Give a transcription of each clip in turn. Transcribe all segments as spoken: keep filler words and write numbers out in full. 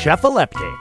Chef-aleptic.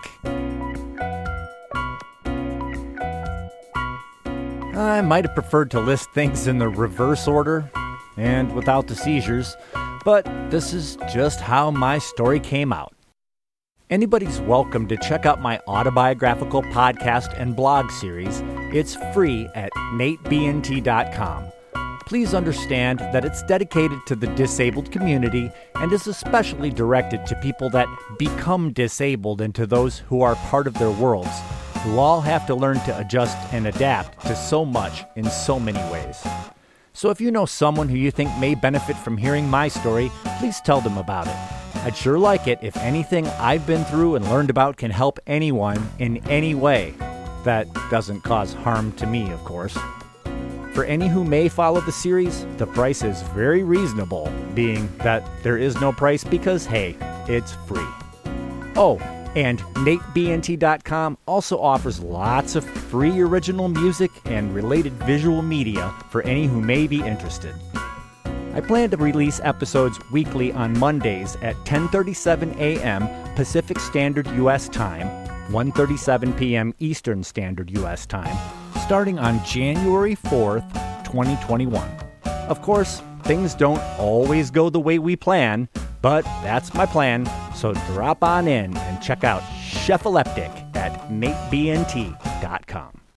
I might have preferred to list things in the reverse order and without the seizures, but this is just how my story came out. Anybody's welcome to check out my autobiographical podcast and blog series. It's free at nate b n t dot com. Please understand that it's dedicated to the disabled community and is especially directed to people that become disabled and to those who are part of their worlds, who all have to learn to adjust and adapt to so much in so many ways. So if you know someone who you think may benefit from hearing my story, please tell them about it. I'd sure like it if anything I've been through and learned about can help anyone in any way. That doesn't cause harm to me, of course. For any who may follow the series, the price is very reasonable, being that there is no price because, hey, it's free. Oh, and nate b n t dot com also offers lots of free original music and related visual media for any who may be interested. I plan to release episodes weekly on Mondays at ten thirty-seven a.m. Pacific Standard U S Time, one thirty-seven p.m. Eastern Standard U S Time, starting on January fourth, twenty twenty-one. Of course, things don't always go the way we plan, but that's my plan, so drop on in and check out Chef-aleptic at nate b n t dot com.